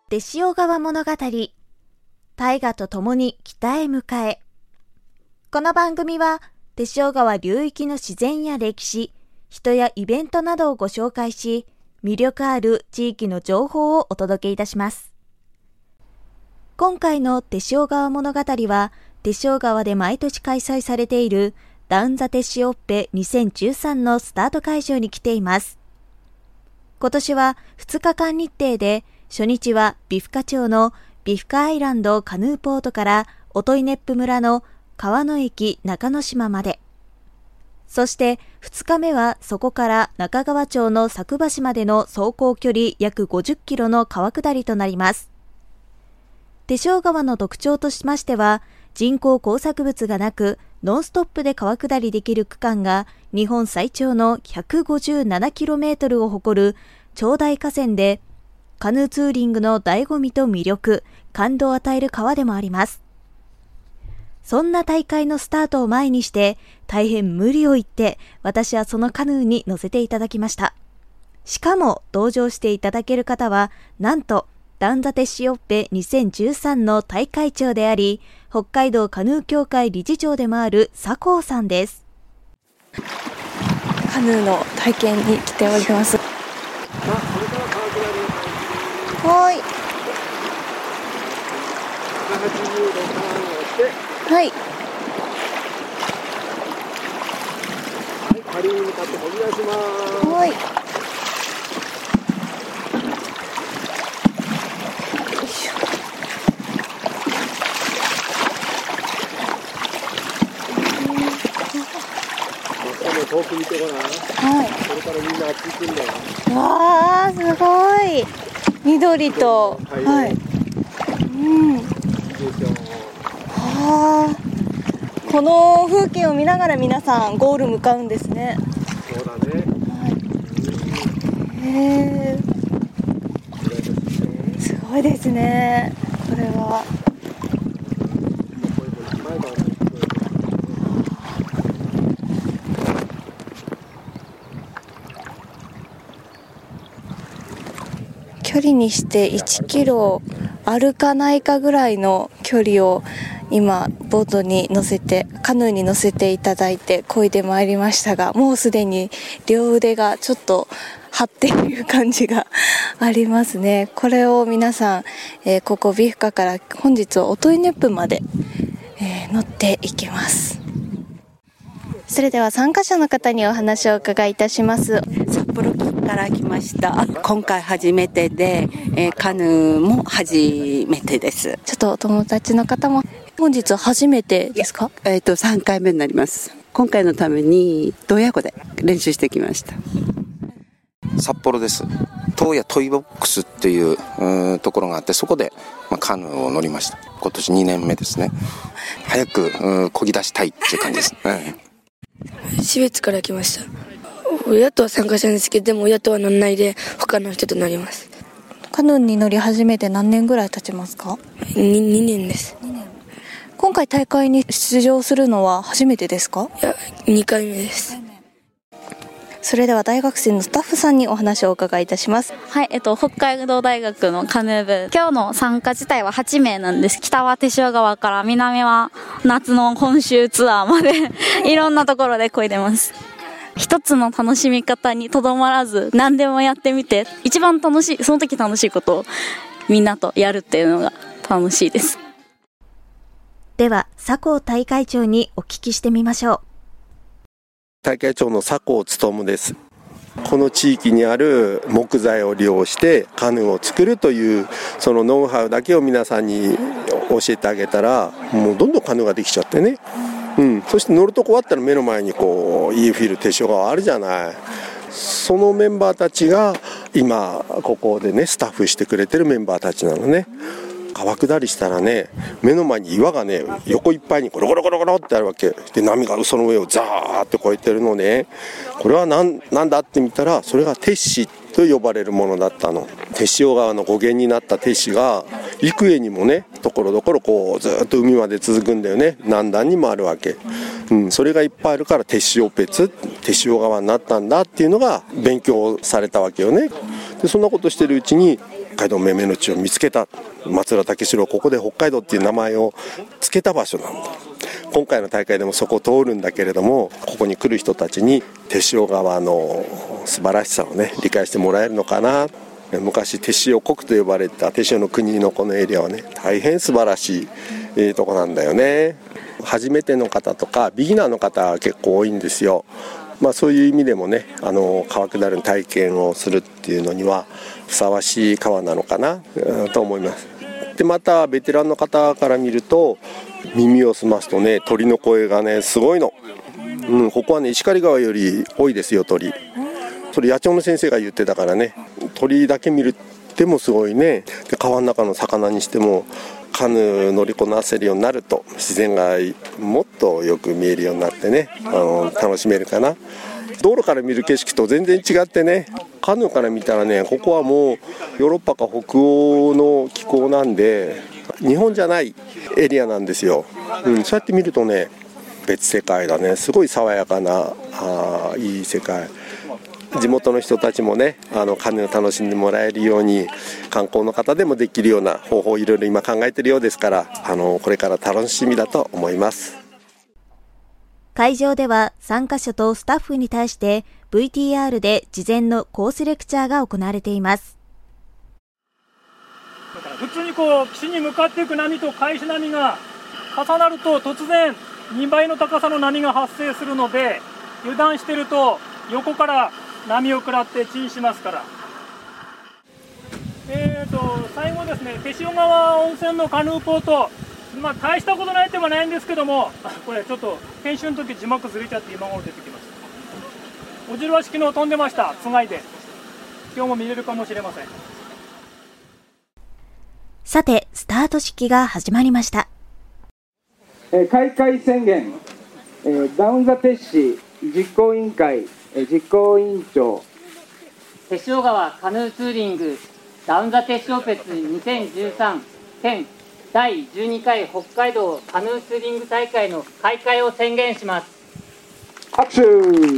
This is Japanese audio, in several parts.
手塩川物語、大河と共に北へ向かえ。この番組は手塩川流域の自然や歴史、人やイベントなどをご紹介し、魅力ある地域の情報をお届けいたします。今回の手塩川物語は、手塩川で毎年開催されているダンザテシオッペ2013のスタート会場に来ています。今年は2日間日程で、初日はビフカ町のビフカアイランドカヌーポートからオトイネップ村の川野駅中之島まで。そして2日目はそこから中川町の佐久橋までの走行距離約50キロの川下りとなります。手塩川の特徴としましては、人工工作物がなく、ノンストップで川下りできる区間が日本最長の 157km を誇る長大河川で、カヌーツーリングの醍醐味と魅力、感動を与える川でもあります。そんな大会のスタートを前にして、大変無理を言って、私はそのカヌーに乗せていただきました。しかも、同乗していただける方は、なんと、ダンザテシオッペ2013の大会長であり、北海道カヌー協会理事長でもある佐藤さんです。 カヌーの体験に来ております。はい。はい。 下流に向かって飛び出します。 はい。 遠く見てごらん。 はい。 これからみんなあっち行くんだよ。 わあ、すごい。緑と。はい。はあ。この風景を見ながら皆さんゴール向かうんですね。 そうだね。 はい。へえ。すごいですね。これは。距離にして1キロ歩かないかぐらいの距離を今ボートに乗せてカヌーに乗せていただいて漕いでまいりましたが、もうすでに両腕がちょっと張っている感じがありますね。これを皆さん、ここビフカから本日はオトイネップまで、乗っていきます。それでは参加者の方にお話を伺いいたします。 札幌から来ました。今回初めてで、カヌーも初めてです。 ちょっとお友達の方も本日初めてですか ？3回目になります。今回のために洞爺湖で練習してきました。 札幌です。東野トイボックスっていうところがあって、そこで、カヌーを乗りました。今年2年目ですね。早く漕ぎ出したいっていう感じです。 標津から来ました。親とは参加したんですけど、でも親とは乗らないで他の人と乗ります。 カヌーに乗り始めて何年ぐらい経ちますか ？2年です。 今回大会に出場するのは初めてですか？ いや、2回目です。 それでは大学生のスタッフさんにお話をお伺いいたします。 はい、北海道大学のカヌー部。今日の参加自体は8名なんです。北は手塩川から南は夏の本州ツアーまでいろんなところで漕いでます。一つの楽しみ方にとどまらず何でもやってみて、一番楽しい、その時楽しいことをみんなとやるっていうのが楽しいです。 では佐藤大会長にお聞きしてみましょう。 大会長の佐藤勉です。この地域にある木材を利用してカヌーを作るというそのノウハウだけを皆さんに教えてあげたら、もうどんどんカヌーができちゃってね、そして乗るとこあったら目の前にこうイーフィル手塩川あるじゃない。そのメンバーたちが今ここでねスタッフしてくれてるメンバーたちなのね。川下りしたらね、目の前に岩がね横いっぱいにゴロゴロゴロゴロってあるわけで、波がその上をザーって越えてるのね。これはなんだって見たら、それが鉄枝と呼ばれるものだったの。手塩川の語源になった鉄枝が幾重にもねところどころこうずっと海まで続くんだよね。何段にもあるわけ、それがいっぱいあるから手塩別手塩川になったんだっていうのが勉強されたわけよね。でそんなことしてるうちに海道めめの地を見つけた、松浦武四郎、ここで北海道っていう名前をつけた場所なんだ。今回の大会でもそこを通るんだけれども、ここに来る人たちに手塩川の素晴らしさをね理解してもらえるのかな。昔手塩国と呼ばれた手塩の国のこのエリアはね、大変素晴らしいとこなんだよね。初めての方とかビギナーの方は結構多いんですよ。そういう意味でもね、川下る体験をするっていうのにはふさわしい川なのかなと思います。でまたベテランの方から見ると、耳を澄ますとね、鳥の声がねすごいの、ここはね石狩川より多いですよ、鳥。それ野鳥の先生が言ってたからね、鳥だけ見るってもすごいね。で川の中の魚にしてもカヌー乗りこなせるようになると、自然がもっとよく見えるようになってね、楽しめるかな。道路から見る景色と全然違ってね、カヌーから見たらね、ここはもうヨーロッパか北欧の気候なんで、日本じゃないエリアなんですよ。そうやって見るとね、別世界だね。すごい爽やかないい世界。地元の人たちもね、カヌー楽しんでもらえるように、観光の方でもできるような方法をいろいろ今考えているようですから、これから楽しみだと思います。 会場では参加者とスタッフに対して VTR で事前のコースレクチャーが行われています。 だから普通に岸に向かっていく波と返し波が重なると、突然2倍の高さの波が発生するので、油断してると横から波を食らって沈しますから。最後ですね、手塩川温泉のカヌーポート、大したことないってもないんですけども、これちょっと編集の時字幕ずれちゃって今頃出てきました。オジロは式の飛んでました、つがいで。今日も見れるかもしれません。 さて、スタート式が始まりました。 開会宣言、ダウンザテッシ実行委員会実行委員長、 手塩川カヌーツーリングダウンザテッシオペツ2013県第12回北海道カヌーツーリング大会の開会を宣言します。 拍手。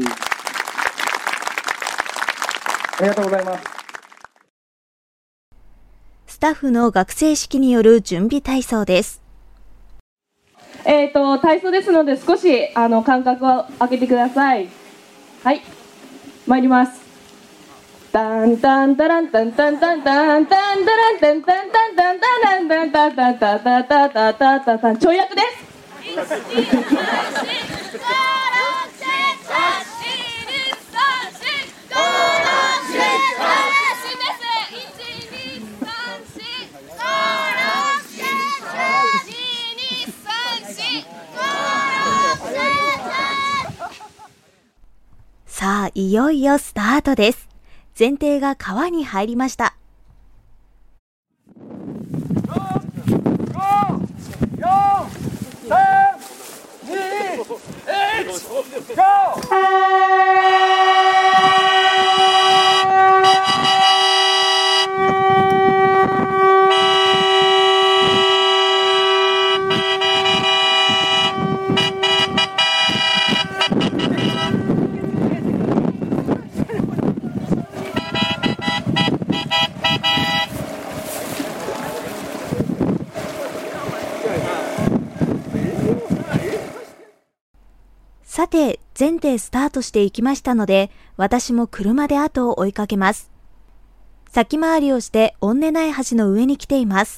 ありがとうございます。 スタッフの学生式による準備体操です。 体操ですので少し間隔を空けてください。はい、参ります。タンタンタランタンタンタンタンタンタランタンタンタンタンタンタンタンタンタンタンタンタンタンタンタン跳躍です。 さあ、いよいよスタートです。前提が川に入りました。さて、前提スタートしていきましたので、私も車で後を追いかけます。先回りをしてオンネナイ橋の上に来ています。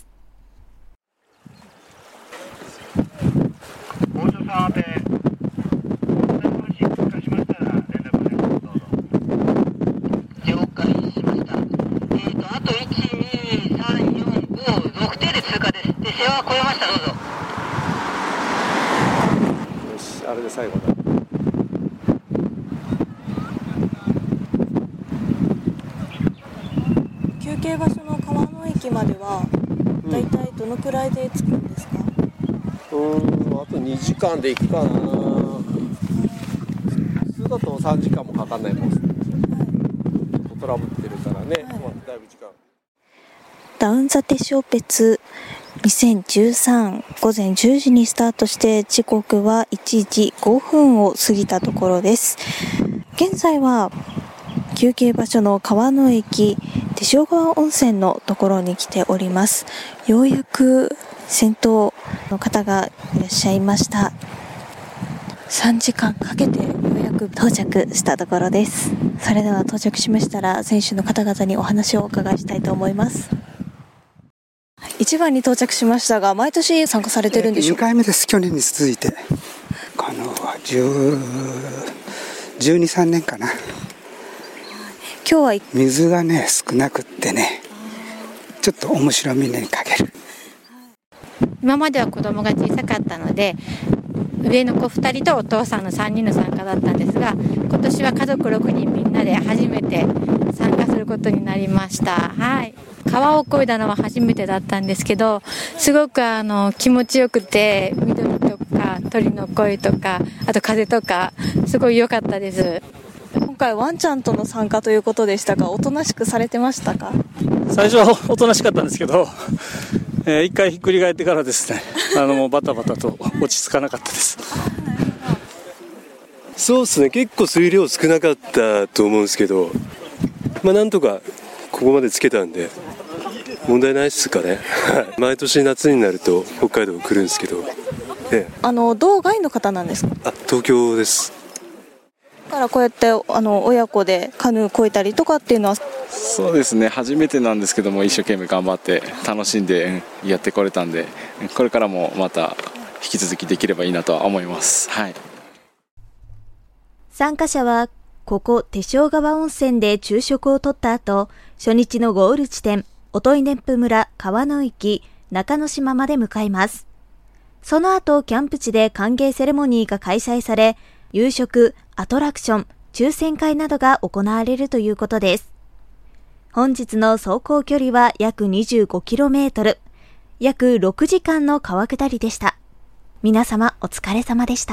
大所さん宛て、橋通過しましたら連絡をどうぞ。了解しました。あと1、2、3、4、5、6手で通過です。で、世話は超えました、どうぞ。 よし、あれで最後だ。 休憩場所の川の駅まではだいたいどのくらいで着くんですか？ あと2時間で行くかな。普通だと3時間もかかんないもんですね。トラブってるからね、だいぶ時間。 ダウンザテシオペツ2013午前10時にスタートして時刻は1時5分を過ぎたところです。現在は休憩場所の川の駅手塩川温泉のところに来ております。ようやく先頭の方がいらっしゃいました。3時間かけてようやく到着したところです。それでは到着しましたら選手の方々にお話をお伺いしたいと思います。1番に到着しましたが、毎年参加されてるんでしょうか？ 2回目です。去年に続いてカヌーは12、13年かな。 今日は水がね少なくってね、ちょっと面白みにかける。 今までは子供が小さかったので、上の子2人とお父さんの3人の参加だったんですが、今年は家族6人みんなで初めて参加することになりました。はい、川を越えたのは初めてだったんですけど、すごく気持ちよくて、緑とか鳥の声とか、あと風とかすごい良かったです。 今回ワンちゃんとの参加ということでしたが、おとなしくされてましたか？ 最初はおとなしかったんですけど、一回ひっくり返ってからですね、もうバタバタと落ち着かなかったです。 そうですね、結構水量少なかったと思うんですけど、なんとかここまでつけたんで問題ないですかね。毎年夏になると北海道来るんですけど、 道外の方なんですか？ 東京です。 だからこうやって親子でカヌー越えたりとかっていうのは？ そうですね、初めてなんですけども、一生懸命頑張って楽しんでやってこれたんで、これからもまた引き続きできればいいなとは思います。はい。 参加者はここ手塩川温泉で昼食をとった後、初日のゴール地点音威熱風村川の駅中之島まで向かいます。その後キャンプ地で歓迎セレモニーが開催され、夕食、アトラクション、抽選会などが行われるということです。本日の走行距離は約 25km、約6時間の川下りでした。皆様お疲れ様でした。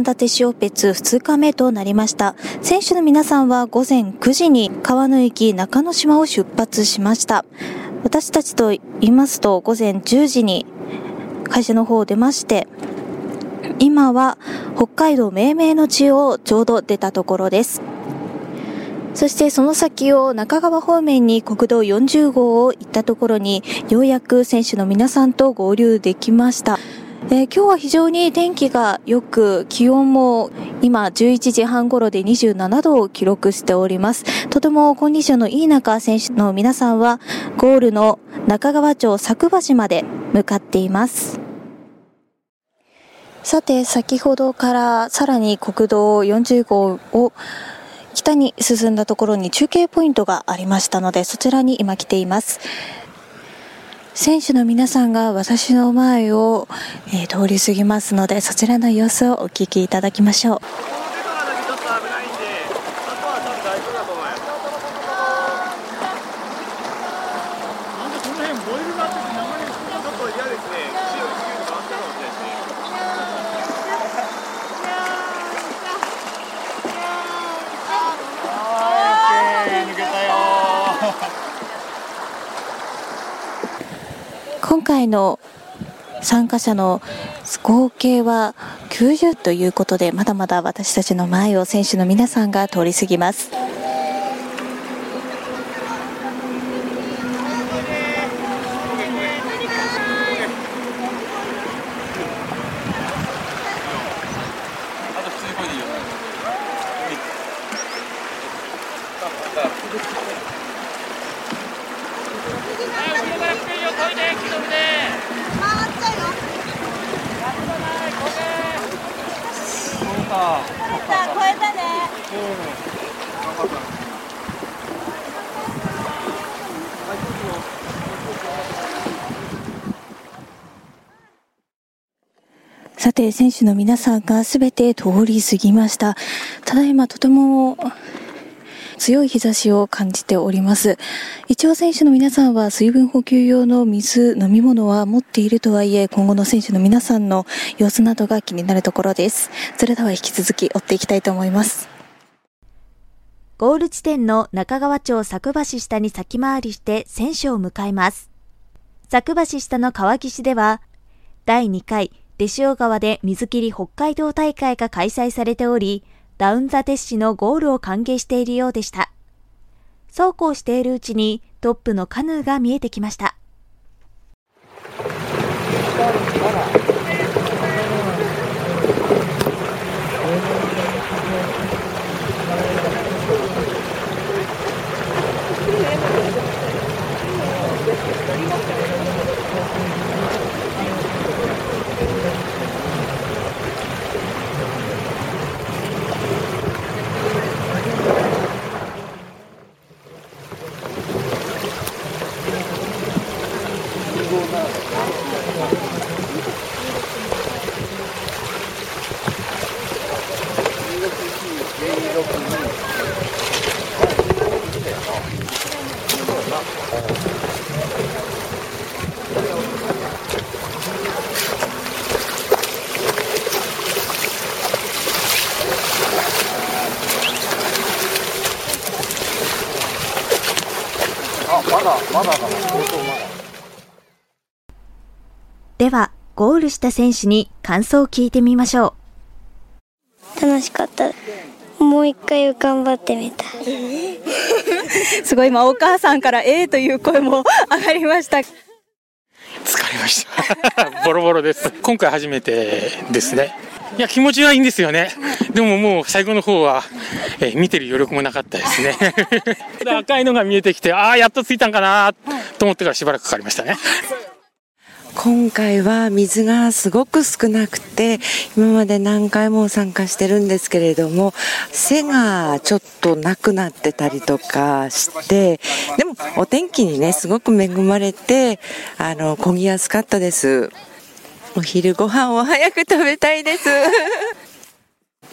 ンザテシオペツ2日目となりました。選手の皆さんは午前9時に川の行中之島を出発しました。私たちと言いますと午前10時に会社の方を出まして、今は北海道命名の地をちょうど出たところです。そしてその先を中川方面に国道40号を行ったところにようやく選手の皆さんと合流できました。今日は非常に天気が良く、気温も今11時半頃で27度を記録しております。とてもコンディションのいい中、選手の皆さんはゴールの中川町佐久橋まで向かっています。さて、先ほどからさらに国道40号を北に進んだところに中継ポイントがありましたので、そちらに今来ています。選手の皆さんが私の前を、通り過ぎますので、そちらの様子をお聞きいただきましょう。今回の参加者の合計は90ということで、まだまだ私たちの前を選手の皆さんが通り過ぎます。さて、選手の皆さんがすべて通り過ぎました。ただいまとても強い日差しを感じております。一応選手の皆さんは水分補給用の水、飲み物は持っているとはいえ、今後の選手の皆さんの様子などが気になるところです。それでは引き続き追っていきたいと思います。ゴール地点の中川町佐久橋下に先回りして選手を迎えます。佐久橋下の川岸では、第2回出塩川で水切り北海道大会が開催されており、ダウンザテッシのゴールを歓迎しているようでした。そうこうしているうちにトップのカヌーが見えてきました。では、ゴールした選手に感想を聞いてみましょう。楽しかった。もう一回頑張ってみたい。 すごい、今お母さんからという声も上がりました。 疲れましたボロボロです。今回初めてですね。いや、気持ちはいいんですよね。でももう最後の方は、見てる余力もなかったですね赤いのが見えてきて、やっと着いたんかなと思ってからしばらくかかりましたね。 今回は水がすごく少なくて、今まで何回も参加してるんですけれども、背がちょっとなくなってたりとかして、でもお天気にねすごく恵まれて漕ぎやすかったです。お昼ご飯を早く食べたいです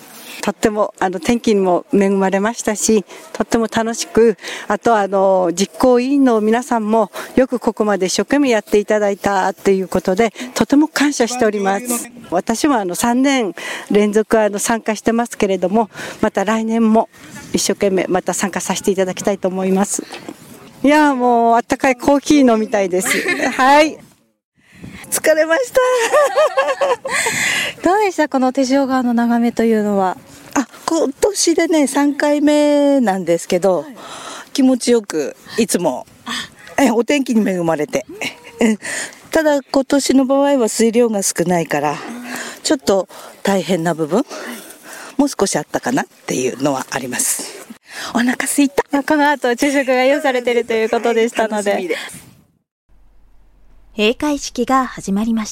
とっても天気にも恵まれましたし、とっても楽しく、あと実行委員の皆さんもよくここまで一生懸命やっていただいたということで、とても感謝しております。私も3年連続参加してますけれども、また来年も一生懸命また参加させていただきたいと思います。いやもうあったかいコーヒー飲みたいです。はい。 疲れましたどうでしたこの手塩川の眺めというのは。今年でね3回目なんですけど、気持ちよくいつもお天気に恵まれてただ今年の場合は水量が少ないからちょっと大変な部分もう少しあったかなっていうのはあります。お腹すいた。 この後昼食が用意されているということでしたので、閉会式が始まりました。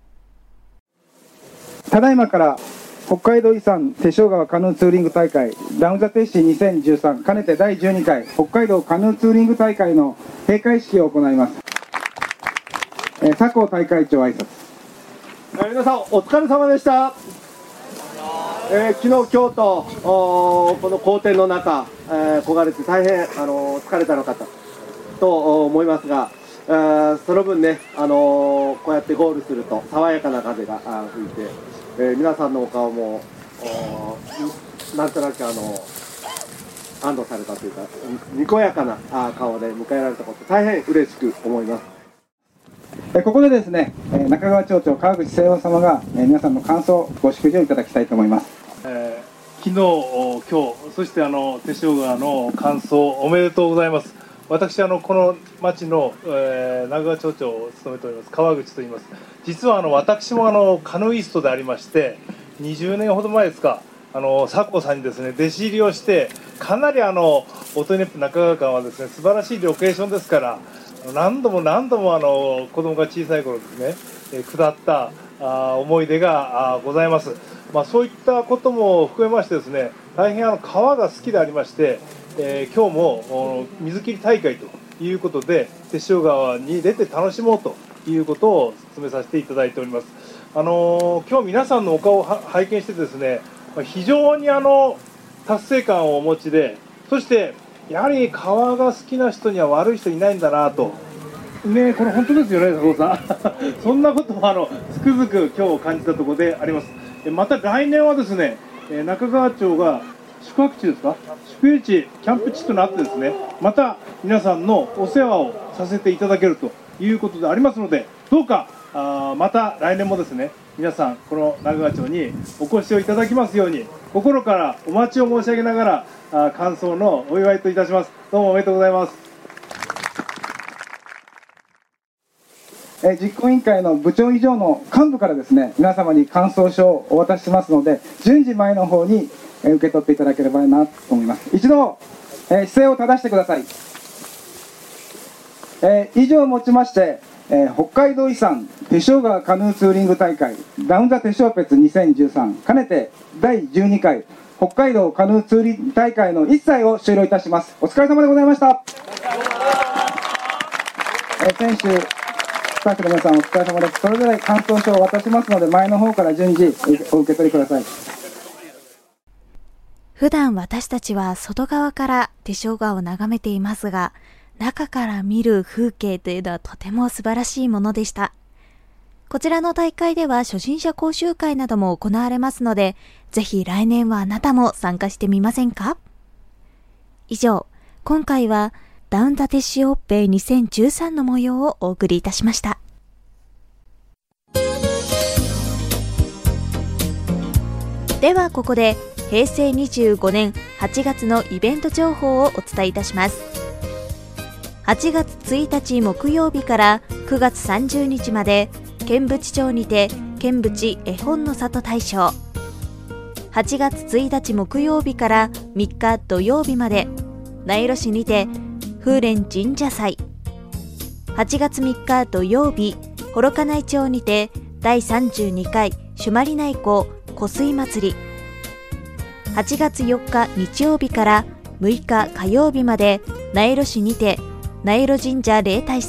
ただいまから北海道遺産手塩川カヌーツーリング大会ダウンザテッシー2013兼ねて第12回北海道カヌーツーリング大会の閉会式を行います。佐藤大会長挨拶。 皆さんお疲れ様でした。昨日今日とこの好天の中、焦がれて大変疲れたのかと思いますが、その分ね、こうやってゴールすると爽やかな風が吹いて、皆さんのお顔もなんとなく安堵されたというか、にこやかな顔で迎えられたこと、大変嬉しく思います。 ここでですね、中川町長川口清夫様が皆さんの感想、ご祝辞をいただきたいと思います。 昨日、今日、そして手塩川の感想おめでとうございます。私この町の、中川町長を務めております川口と言います。実は私もカヌーイストでありまして、20年ほど前ですか、佐藤さんにですね弟子入りをして、かなり音威子府中川間はですね素晴らしいロケーションですから、何度も子供が小さい頃ですね下った思い出がございます。そういったことも含めましてですね、大変川が好きでありまして、今日も水切り大会ということで手塩川に出て楽しもうということを進めさせていただいております。今日皆さんのお顔を拝見してですね、非常に達成感をお持ちで、そしてやはり川が好きな人には悪い人いないんだなとね、これ本当ですよね佐藤さんそんなことをつくづく今日感じたところであります。また来年はですね、中川町が宿泊地ですか、宿営地、キャンプ地となってですね、また皆さんのお世話をさせていただけるということでありますので、どうかまた来年もですね、皆さんこの中川町にお越しをいただきますように心からお待ちを申し上げながら感想のお祝いといたします。どうもおめでとうございます。 実行委員会の部長以上の幹部からですね、皆様に感想書をお渡ししますので、順次前の方に受け取っていただければなと思います。一度、姿勢を正してください。以上をもちまして、北海道遺産手塩川カヌーツーリング大会ダウンザ手塩ペツ2013兼ねて第12回北海道カヌーツーリング大会の一切を終了いたします。お疲れ様でございました。選手スタッフの皆さんお疲れ様です。それぞれ感想書を渡しますので、前の方から順次お受け取りください。 普段私たちは外側から手塩川を眺めていますが、中から見る風景というのはとても素晴らしいものでした。こちらの大会では初心者講習会なども行われますので、ぜひ来年はあなたも参加してみませんか？以上、今回はダウンザテシオッペ2013の模様をお送りいたしました。ではここで平成25年8月のイベント情報をお伝えいたします。8月1日木曜日から9月30日まで剣淵町にて剣淵絵本の里大賞、8月1日木曜日から3日土曜日まで名寄市にて風蓮神社祭、8月3日土曜日幌加内町にて第32回朱鞠内湖湖水祭り、8月4日日曜日から6日火曜日まで名寄市にて名寄神社例大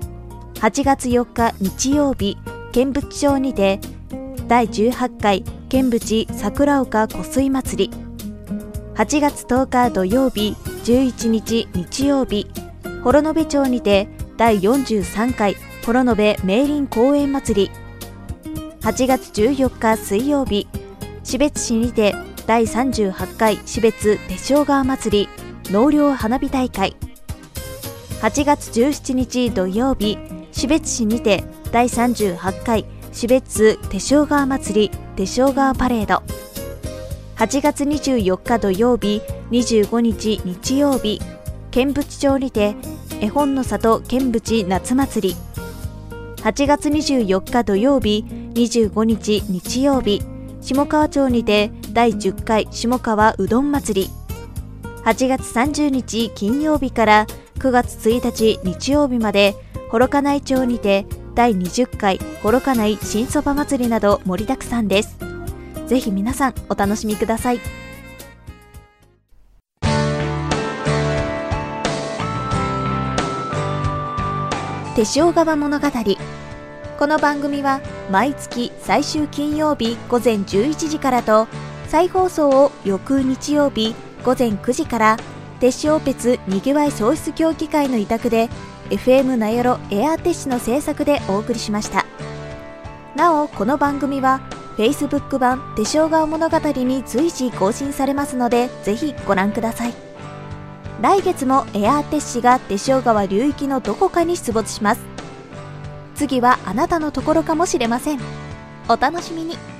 祭、8月4日日曜日剣淵町にて第18回剣淵桜岡湖水祭り。8月10日土曜日、11日日曜日、幌延町にて第43回幌延明林公園祭り。8月14日水曜日、士別市にて第38回士別手塩川祭り納涼花火大会。8月17日土曜日、士別市にて第38回士別手塩川祭り手塩川パレード。8月24日土曜日、25日日曜日、剣淵町にて絵本の里剣淵夏祭り。8月24日土曜日、25日日曜日、下川町にて第10回下川うどん祭り。8月30日金曜日から9月1日日曜日まで、幌加内町にて第20回幌加内新そば祭りなど盛りだくさんです。ぜひ皆さんお楽しみください。手塩川物語。この番組は毎月最終金曜日午前11時からと、再放送を翌日曜日午前9時から、手塩別にぎわい創出協議会の委託で FM なよろエアーテッシュの制作でお送りしました。なおこの番組は Facebook 版手塩川物語に随時更新されますので、ぜひご覧ください。来月もエアーテッシュが手塩川流域のどこかに出没します。次はあなたのところかもしれません。お楽しみに。